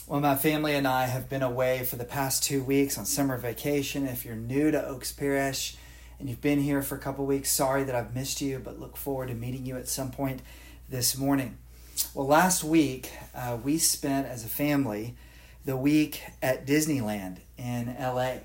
Well, my family and I have been away for the past 2 weeks on summer vacation. If you're new to Oaks Parish and you've been here for a couple weeks, sorry that I've missed you, but look forward to meeting you at some point this morning. Well, last week we spent as a family the week at Disneyland in LA,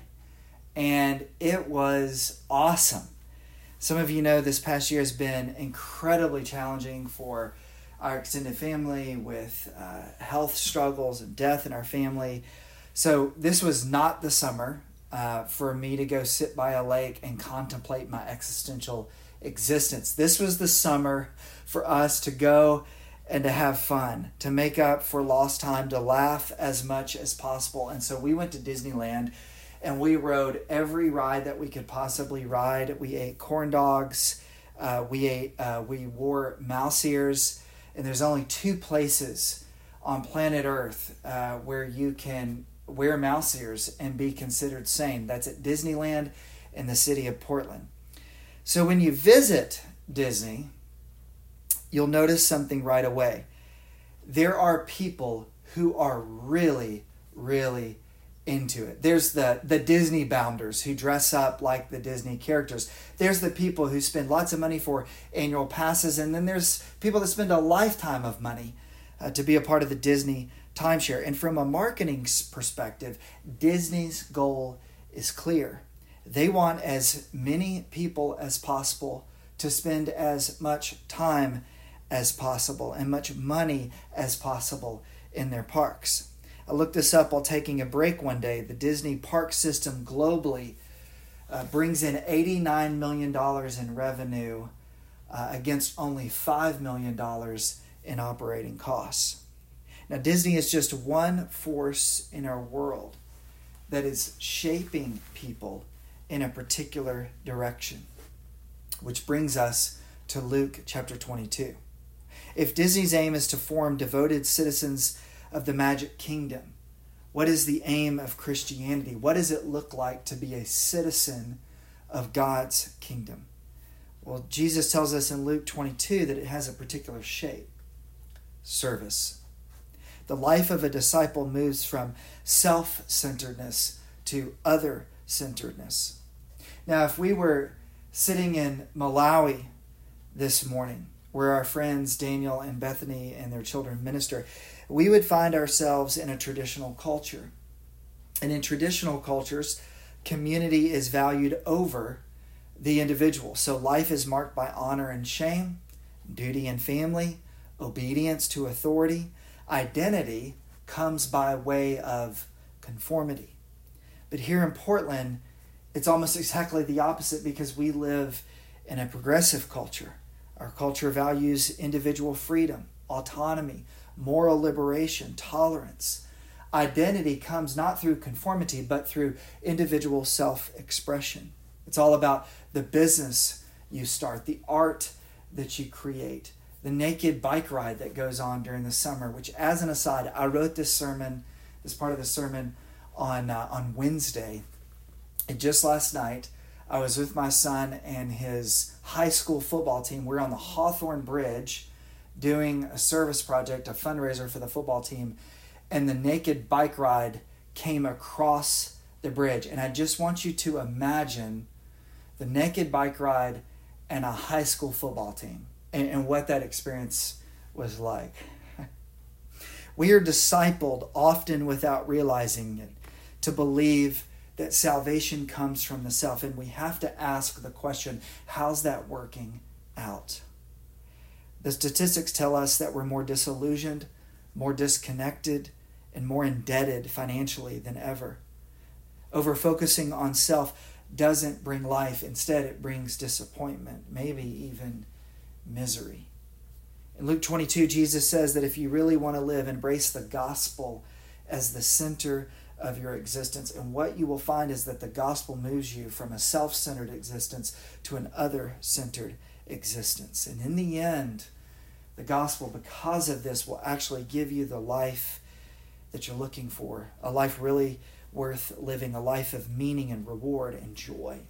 and it was awesome. Some of you know this past year has been incredibly challenging for our extended family with health struggles and death in our family. So this was not the summer for me to go sit by a lake and contemplate my existential existence. This was the summer for us to go and to have fun, to make up for lost time, to laugh as much as possible. And so we went to Disneyland and we rode every ride that we could possibly ride. We ate corn dogs. We wore mouse ears. And there's only 2 places on planet Earth where you can wear mouse ears and be considered sane. That's at Disneyland in the city of Portland. So when you visit Disney, you'll notice something right away. There are people who are really, really into it. There's the Disney bounders who dress up like the Disney characters. There's the people who spend lots of money for annual passes, and then there's people that spend a lifetime of money to be a part of the Disney timeshare. And from a marketing perspective, Disney's goal is clear. They want as many people as possible to spend as much time as possible and much money as possible in their parks. I looked this up while taking a break one day. The Disney park system globally brings in $89 million in revenue against only $5 million in operating costs. Now, Disney is just one force in our world that is shaping people in a particular direction, which brings us to Luke chapter 22. If Disney's aim is to form devoted citizens of the Magic Kingdom, what is the aim of Christianity? What does it look like to be a citizen of God's kingdom? Well, Jesus tells us in Luke 22 that it has a particular shape: service. The life of a disciple moves from self-centeredness to other-centeredness. Now, if we were sitting in Malawi this morning, where our friends Daniel and Bethany and their children minister, we would find ourselves in a traditional culture. And in traditional cultures, community is valued over the individual. So life is marked by honor and shame, duty and family, obedience to authority. Identity comes by way of conformity. But here in Portland, it's almost exactly the opposite, because we live in a progressive culture. Our culture values individual freedom, autonomy, moral liberation, tolerance. Identity comes not through conformity, but through individual self-expression. It's all about the business you start, the art that you create, the naked bike ride that goes on during the summer, which, as an aside, I wrote this part of the sermon on Wednesday. And just last night, I was with my son and his high school football team. We're on the Hawthorne Bridge doing a service project, a fundraiser for the football team, and the naked bike ride came across the bridge. And I just want you to imagine the naked bike ride and a high school football team and what that experience was like. We are discipled, often without realizing it, to believe that salvation comes from the self. And we have to ask the question, how's that working out? The statistics tell us that we're more disillusioned, more disconnected, and more indebted financially than ever. Over-focusing on self doesn't bring life. Instead, it brings disappointment, maybe even misery. In Luke 22, Jesus says that if you really want to live, embrace the gospel as the center of your existence. And what you will find is that the gospel moves you from a self-centered existence to an other-centered existence. And in the end, the gospel, because of this, will actually give you the life that you're looking for, a life really worth living, a life of meaning and reward and joy.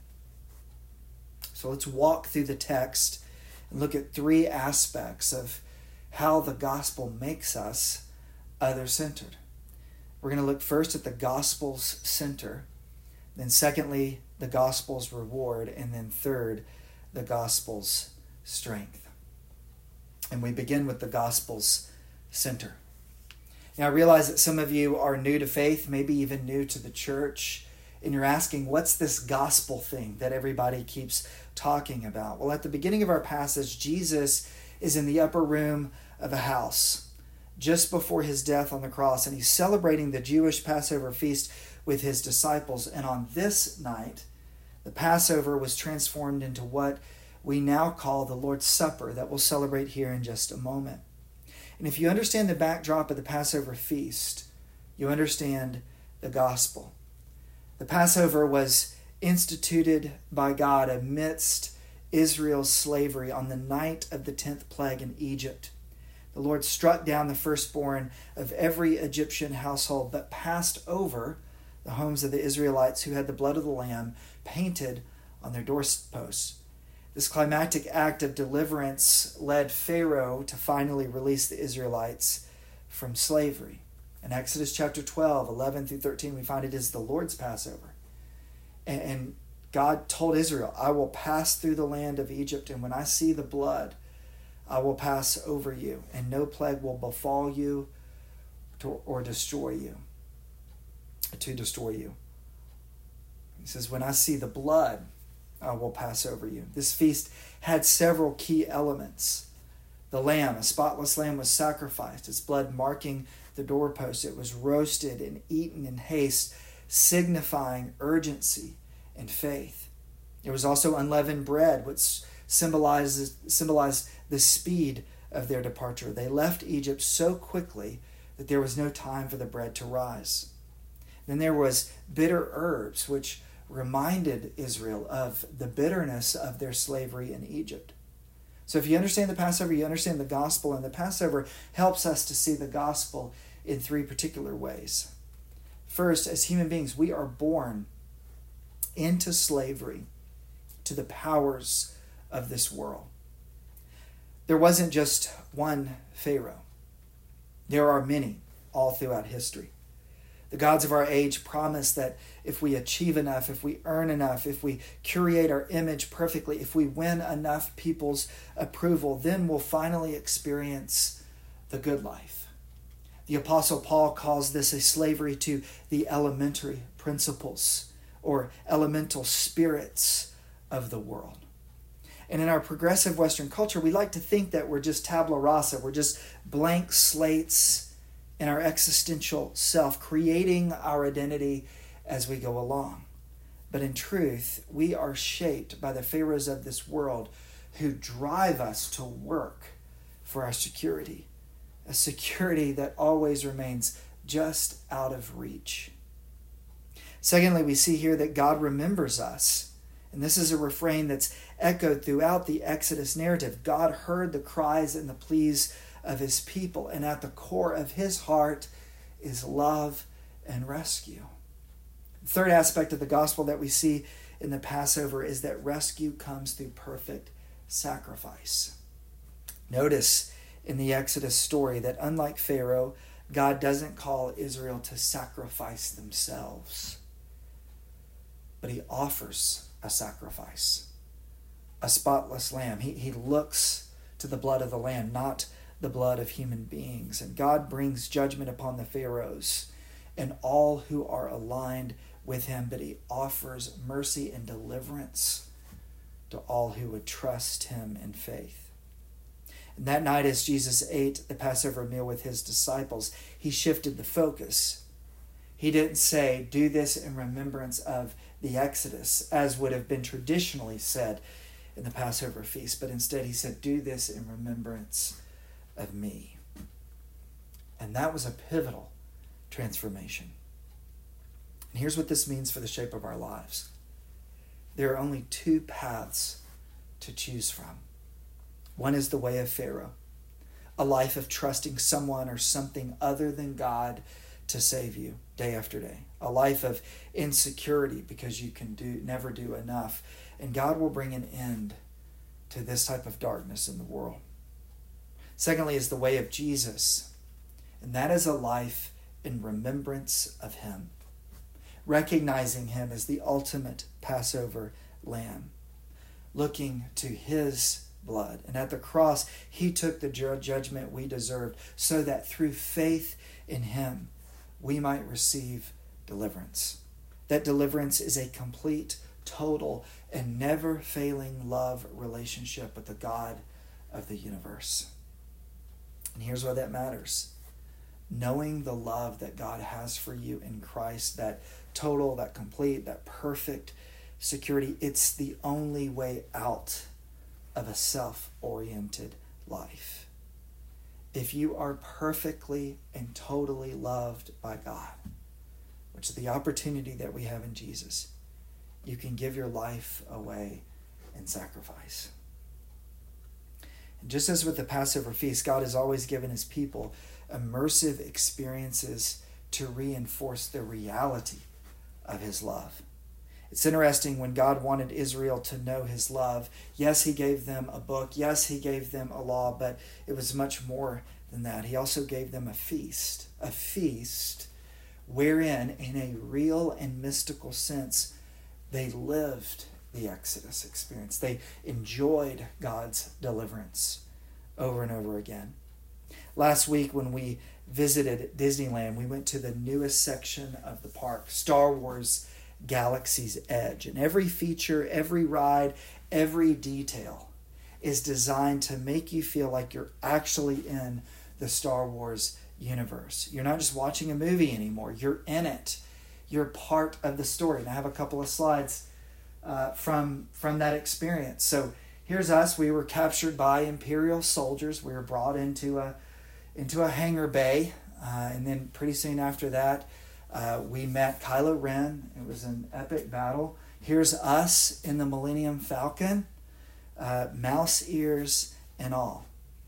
So let's walk through the text and look at 3 aspects of how the gospel makes us other-centered. We're going to look first at the gospel's center, then secondly, the gospel's reward, and then third, the gospel's strength. And we begin with the gospel's center. Now, I realize that some of you are new to faith, maybe even new to the church, and you're asking, what's this gospel thing that everybody keeps talking about? Well, at the beginning of our passage, Jesus is in the upper room of a house just before his death on the cross, and he's celebrating the Jewish Passover feast with his disciples. And on this night, the Passover was transformed into what we now call the Lord's Supper that we'll celebrate here in just a moment. And if you understand the backdrop of the Passover feast, you understand the gospel. The Passover was instituted by God amidst Israel's slavery on the night of the 10th plague in Egypt. The Lord struck down the firstborn of every Egyptian household, but passed over the homes of the Israelites who had the blood of the Lamb painted on their doorposts. This climactic act of deliverance led Pharaoh to finally release the Israelites from slavery. In Exodus chapter 12, 11 through 13, we find it is the Lord's Passover. And God told Israel, I will pass through the land of Egypt, and when I see the blood, I will pass over you, and no plague will befall you or destroy you, to destroy you. He says, when I see the blood, I will pass over you. This feast had several key elements. The lamb, a spotless lamb, was sacrificed, its blood marking the doorpost. It was roasted and eaten in haste, signifying urgency and faith. There was also unleavened bread, which symbolized the speed of their departure. They left Egypt so quickly that there was no time for the bread to rise. Then there was bitter herbs, which reminded Israel of the bitterness of their slavery in Egypt. So if you understand the Passover, you understand the gospel, and the Passover helps us to see the gospel in three particular ways. First, as human beings, we are born into slavery to the powers of this world. There wasn't just one Pharaoh. There are many all throughout history. The gods of our age promise that if we achieve enough, if we earn enough, if we curate our image perfectly, if we win enough people's approval, then we'll finally experience the good life. The Apostle Paul calls this a slavery to the elementary principles or elemental spirits of the world. And in our progressive Western culture, we like to think that we're just tabula rasa, we're just blank slates in our existential self, creating our identity as we go along. But in truth, we are shaped by the pharaohs of this world who drive us to work for our security, a security that always remains just out of reach. Secondly, we see here that God remembers us. And this is a refrain that's echoed throughout the Exodus narrative. God heard the cries and the pleas of his people, and at the core of his heart is love and rescue. The third aspect of the gospel that we see in the Passover is that rescue comes through perfect sacrifice. Notice in the Exodus story that unlike Pharaoh, God doesn't call Israel to sacrifice themselves, but he offers a sacrifice, a spotless lamb. He looks to the blood of the lamb, not the blood of human beings. And God brings judgment upon the pharaohs and all who are aligned with him, but he offers mercy and deliverance to all who would trust him in faith. And that night, as Jesus ate the Passover meal with his disciples, he shifted the focus. He didn't say, do this in remembrance of the Exodus, as would have been traditionally said in the Passover feast, but instead he said, do this in remembrance of me. And that was a pivotal transformation. And here's what this means for the shape of our lives. There are only two paths to choose from. One is the way of Pharaoh, a life of trusting someone or something other than God to save you day after day. A life of insecurity because you can never do enough. And God will bring an end to this type of darkness in the world. Secondly is the way of Jesus. And that is a life in remembrance of him, recognizing him as the ultimate Passover lamb, looking to his blood. And at the cross, he took the judgment we deserved so that through faith in him, we might receive deliverance. That deliverance is a complete, total, and never-failing love relationship with the God of the universe. And here's why that matters. Knowing the love that God has for you in Christ, that total, that complete, that perfect security, it's the only way out of a self-oriented life. If you are perfectly and totally loved by God, which is the opportunity that we have in Jesus, you can give your life away in sacrifice. And just as with the Passover feast, God has always given his people immersive experiences to reinforce the reality of his love. It's interesting, when God wanted Israel to know his love, yes, he gave them a book, yes, he gave them a law, but it was much more than that. He also gave them a feast wherein, in a real and mystical sense, they lived the Exodus experience. They enjoyed God's deliverance over and over again. Last week, when we visited Disneyland, we went to the newest section of the park, Star Wars Galaxy's Edge. And every feature, every ride, every detail is designed to make you feel like you're actually in the Star Wars universe. You're not just watching a movie anymore. You're in it. You're part of the story. And I have a couple of slides from that experience. So here's us. We were captured by Imperial soldiers. We were brought into a hangar bay. And then pretty soon after that, we met Kylo Ren. It was an epic battle. Here's us in the Millennium Falcon, mouse ears and all.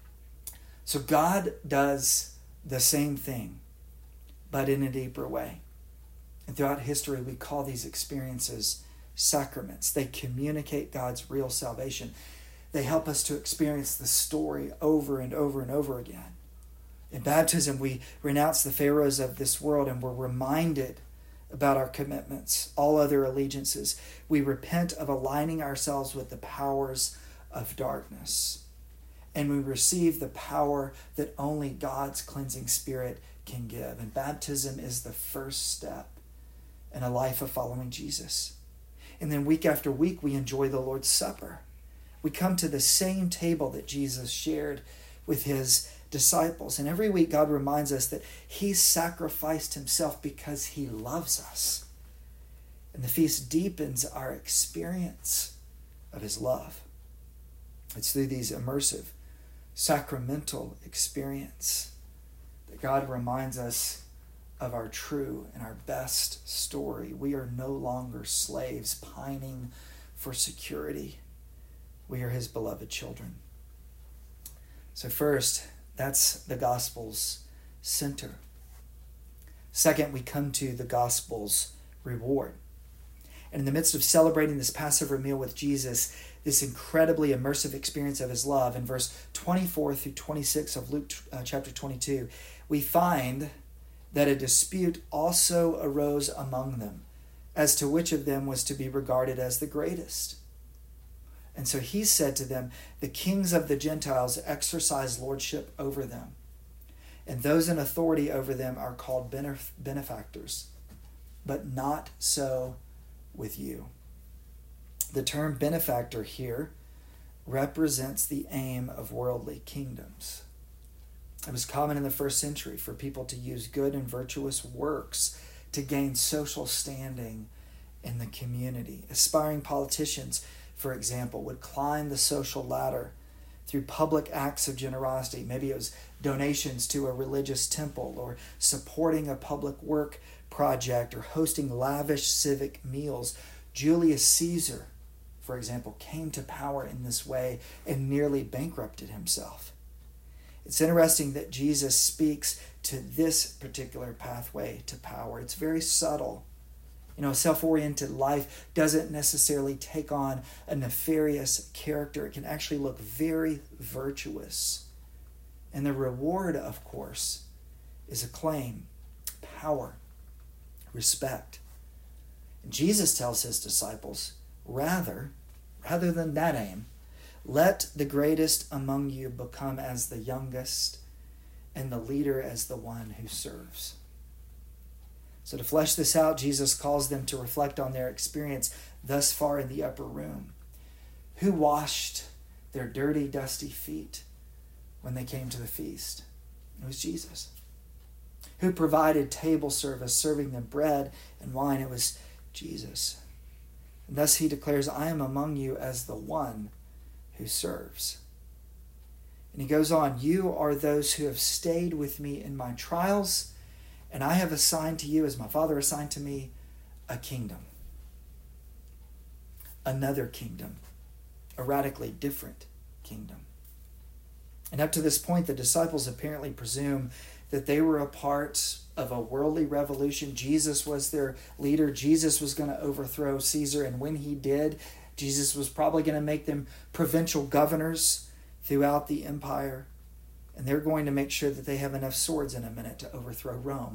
So God does the same thing, but in a deeper way. And throughout history, we call these experiences sacraments. They communicate God's real salvation. They help us to experience the story over and over and over again. In baptism, we renounce the pharaohs of this world and we're reminded about our commitments, all other allegiances. We repent of aligning ourselves with the powers of darkness. And we receive the power that only God's cleansing Spirit can give. And baptism is the first step in a life of following Jesus. And then week after week, we enjoy the Lord's Supper. We come to the same table that Jesus shared with his disciples. And every week, God reminds us that he sacrificed himself because he loves us. And the feast deepens our experience of his love. It's through these immersive, sacramental experience that God reminds us of our true and our best story. We are no longer slaves pining for security. We are his beloved children. So first, that's the gospel's center. Second, we come to the gospel's reward. And in the midst of celebrating this Passover meal with Jesus, this incredibly immersive experience of his love, in verse 24 through 26 of Luke chapter 22, we find that a dispute also arose among them as to which of them was to be regarded as the greatest. And so he said to them, the kings of the Gentiles exercise lordship over them, and those in authority over them are called benefactors, but not so with you. The term benefactor here represents the aim of worldly kingdoms. It was common in the first century for people to use good and virtuous works to gain social standing in the community. Aspiring politicians, for example, would climb the social ladder through public acts of generosity. Maybe it was donations to a religious temple, or supporting a public work project, or hosting lavish civic meals. Julius Caesar, for example, came to power in this way and nearly bankrupted himself. It's interesting that Jesus speaks to this particular pathway to power. It's very subtle. A self-oriented life doesn't necessarily take on a nefarious character. It can actually look very virtuous. And the reward, of course, is acclaim, power, respect. And Jesus tells his disciples, rather than that aim, let the greatest among you become as the youngest, and the leader as the one who serves. So to flesh this out, Jesus calls them to reflect on their experience thus far in the upper room. Who washed their dirty, dusty feet when they came to the feast? It was Jesus. Who provided table service, serving them bread and wine? It was Jesus. And thus he declares, I am among you as the one who serves. And he goes on, you are those who have stayed with me in my trials, and I have assigned to you, as my Father assigned to me, a kingdom. Another kingdom. A radically different kingdom. And up to this point, the disciples apparently presume that they were a part of a worldly revolution. Jesus was their leader. Jesus was going to overthrow Caesar. And when he did, Jesus was probably going to make them provincial governors throughout the empire. And they're going to make sure that they have enough swords in a minute to overthrow Rome.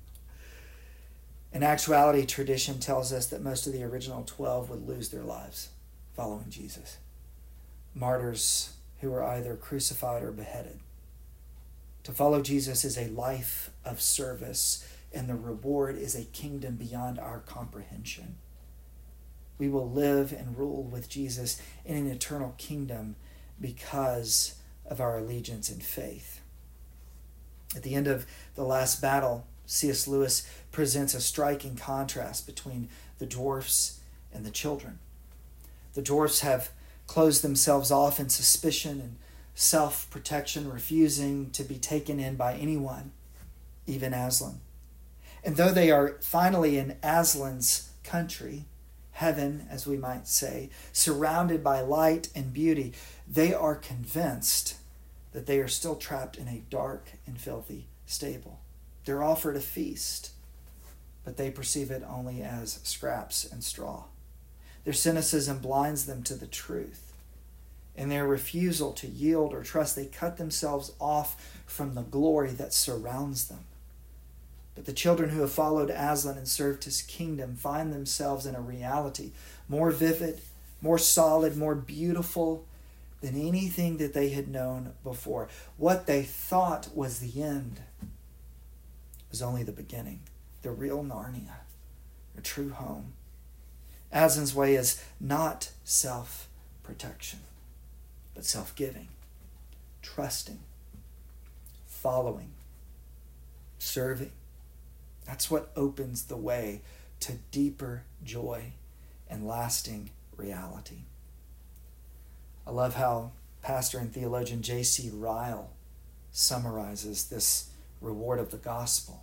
In actuality, tradition tells us that most of the original 12 would lose their lives following Jesus. Martyrs who were either crucified or beheaded. To follow Jesus is a life of service, and the reward is a kingdom beyond our comprehension. We will live and rule with Jesus in an eternal kingdom because of our allegiance and faith. At the end of the last battle, C.S. Lewis presents a striking contrast between the dwarfs and the children. The dwarfs have closed themselves off in suspicion and self-protection, refusing to be taken in by anyone, even Aslan. And though they are finally in Aslan's country, heaven, as we might say, surrounded by light and beauty, they are convinced that they are still trapped in a dark and filthy stable. They're offered a feast, but they perceive it only as scraps and straw. Their cynicism blinds them to the truth. In their refusal to yield or trust, they cut themselves off from the glory that surrounds them. But the children who have followed Aslan and served his kingdom find themselves in a reality more vivid, more solid, more beautiful than anything that they had known before. What they thought was the end was only the beginning, the real Narnia, a true home. Aslan's way is not self-protection, but self-giving, trusting, following, serving. That's what opens the way to deeper joy and lasting reality. I love how pastor and theologian J.C. Ryle summarizes this reward of the gospel.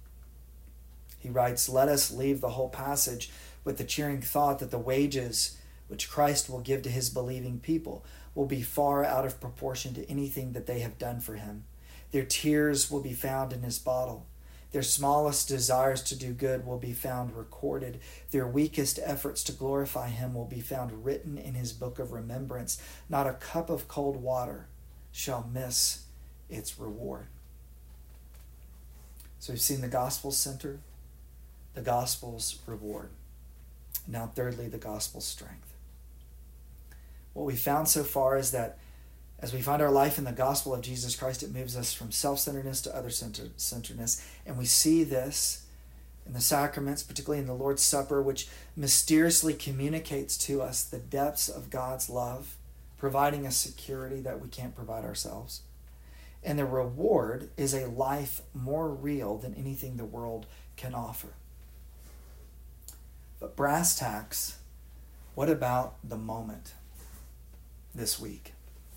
He writes, "Let us leave the whole passage with the cheering thought that the wages which Christ will give to his believing people will be far out of proportion to anything that they have done for him. Their tears will be found in his bottle. Their smallest desires to do good will be found recorded. Their weakest efforts to glorify him will be found written in his book of remembrance. Not a cup of cold water shall miss its reward." So we've seen the gospel's center, the gospel's reward. Now, thirdly, the gospel's strength. What we found so far is that as we find our life in the gospel of Jesus Christ, it moves us from self-centeredness to other-centeredness. And we see this in the sacraments, particularly in the Lord's Supper, which mysteriously communicates to us the depths of God's love, providing a security that we can't provide ourselves. And the reward is a life more real than anything the world can offer. But brass tacks, what about the moment this week?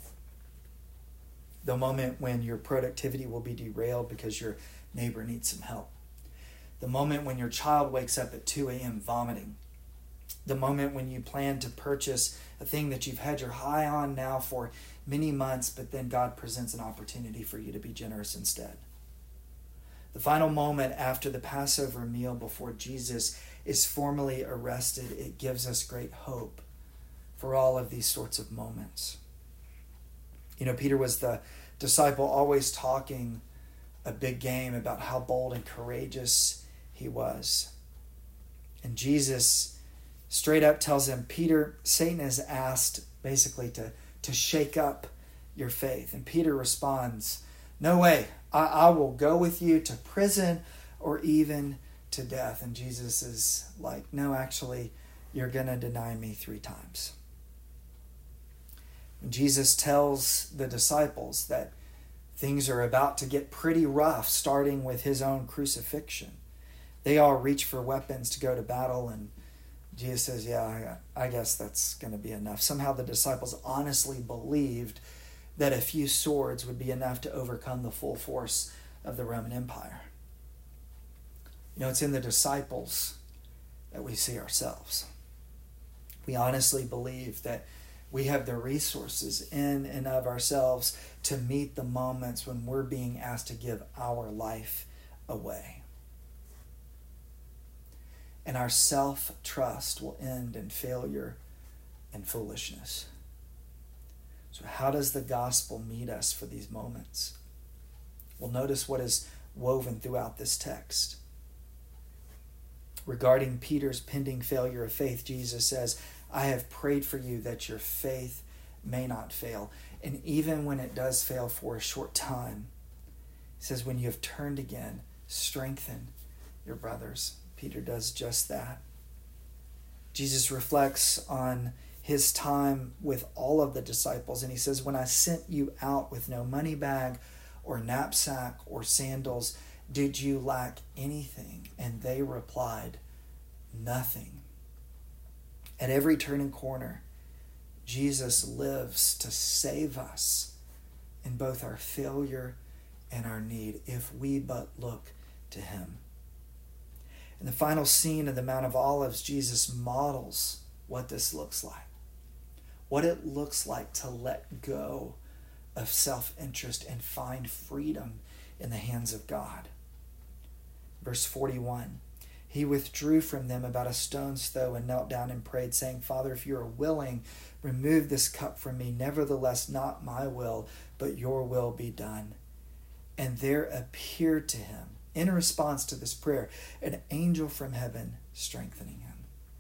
The moment when your productivity will be derailed because your neighbor needs some help. The moment when your child wakes up at 2 a.m. vomiting. The moment when you plan to purchase a thing that you've had your eye on now for many months, but then God presents an opportunity for you to be generous instead. The final moment after the Passover meal before Jesus is formally arrested, it gives us great hope for all of these sorts of moments. You know, Peter was the disciple always talking a big game about how bold and courageous he was. And Jesus straight up tells him, Peter, Satan has asked basically to shake up your faith. And Peter responds, no way, I will go with you to prison or even to death. And Jesus is like, no, actually, you're going to deny me 3 times. When Jesus tells the disciples that things are about to get pretty rough, starting with his own crucifixion, they all reach for weapons to go to battle, and Jesus says, yeah, I guess that's going to be enough. Somehow the disciples honestly believed that a few swords would be enough to overcome the full force of the Roman Empire. You know, it's in the disciples that we see ourselves. We honestly believe that we have the resources in and of ourselves to meet the moments when we're being asked to give our life away. And our self-trust will end in failure and foolishness. So how does the gospel meet us for these moments? Well, notice what is woven throughout this text. Regarding Peter's pending failure of faith, Jesus says, I have prayed for you that your faith may not fail. And even when it does fail for a short time, he says, when you have turned again, strengthen your brothers. Peter does just that. Jesus reflects on his time with all of the disciples, and he says, when I sent you out with no money bag or knapsack or sandals, did you lack anything? And they replied, nothing. At every turning corner, Jesus lives to save us in both our failure and our need, if we but look to him. In the final scene of the Mount of Olives, Jesus models what this looks like. What it looks like to let go of self-interest and find freedom in the hands of God. Verse 41, he withdrew from them about a stone's throw and knelt down and prayed, saying, Father, if you are willing, remove this cup from me. Nevertheless, not my will, but your will be done. And there appeared to him, in response to this prayer, an angel from heaven strengthening him.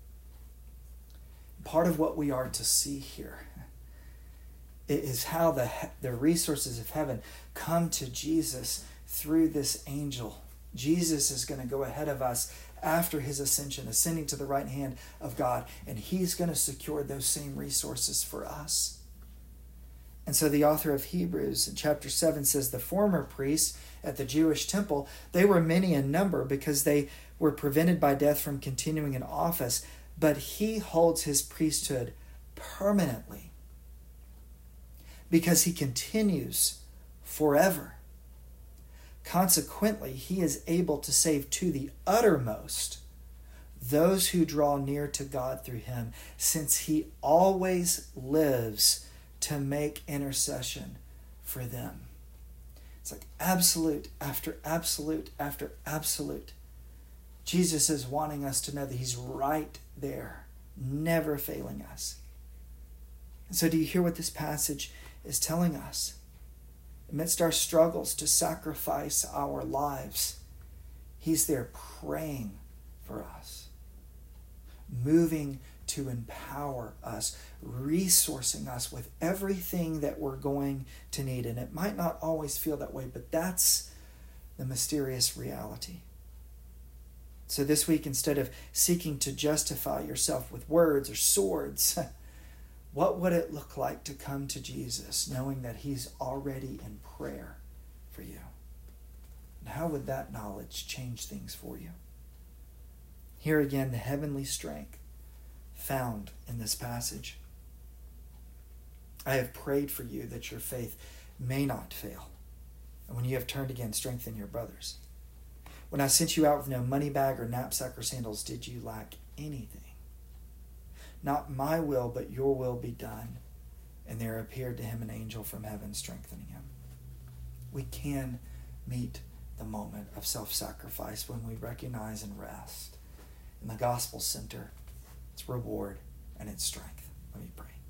Part of what we are to see here is how the resources of heaven come to Jesus through this angel. Jesus is going to go ahead of us after his ascension, ascending to the right hand of God, and he's going to secure those same resources for us. And so the author of Hebrews in chapter 7 says the former priests at the Jewish temple, they were many in number because they were prevented by death from continuing in office, but he holds his priesthood permanently because he continues forever. Consequently, he is able to save to the uttermost those who draw near to God through him, since he always lives to make intercession for them. It's like absolute after absolute after absolute. Jesus is wanting us to know that he's right there, never failing us. And so do you hear what this passage is telling us? Amidst our struggles to sacrifice our lives, he's there praying for us, moving to empower us, resourcing us with everything that we're going to need. And it might not always feel that way, but that's the mysterious reality. So this week, instead of seeking to justify yourself with words or swords, what would it look like to come to Jesus knowing that he's already in prayer for you? And how would that knowledge change things for you? Here again, the heavenly strength found in this passage. I have prayed for you that your faith may not fail. And when you have turned again, strengthen your brothers. When I sent you out with no money bag or knapsack or sandals, did you lack anything? Not my will, but your will be done. And there appeared to him an angel from heaven strengthening him. We can meet the moment of self-sacrifice when we recognize and rest in the gospel center, its reward and its strength. Let me pray.